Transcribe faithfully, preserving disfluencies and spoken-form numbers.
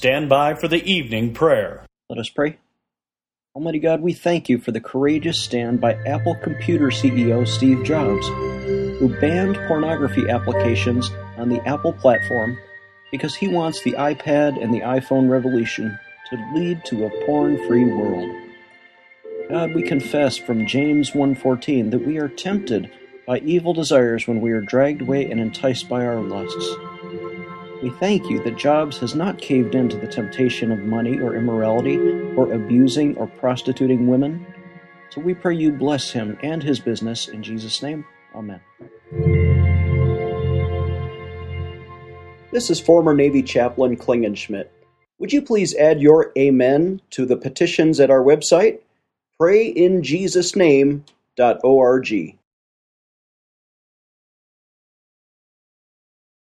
stand by for the evening prayer. Let us pray. Almighty God, we thank you for the courageous stand by Apple Computer C E O Steve Jobs, who banned pornography applications on the Apple platform because he wants the iPad and the iPhone revolution to lead to a porn-free world. God, we confess from James one fourteen that we are tempted by evil desires when we are dragged away and enticed by our lusts. We thank you that Jobs has not caved in to the temptation of money or immorality or abusing or prostituting women. So we pray you bless him and his business in Jesus' name. Amen. This is former Navy Chaplain Klingenschmidt. Would you please add your amen to the petitions at our website, pray in jesus name dot org.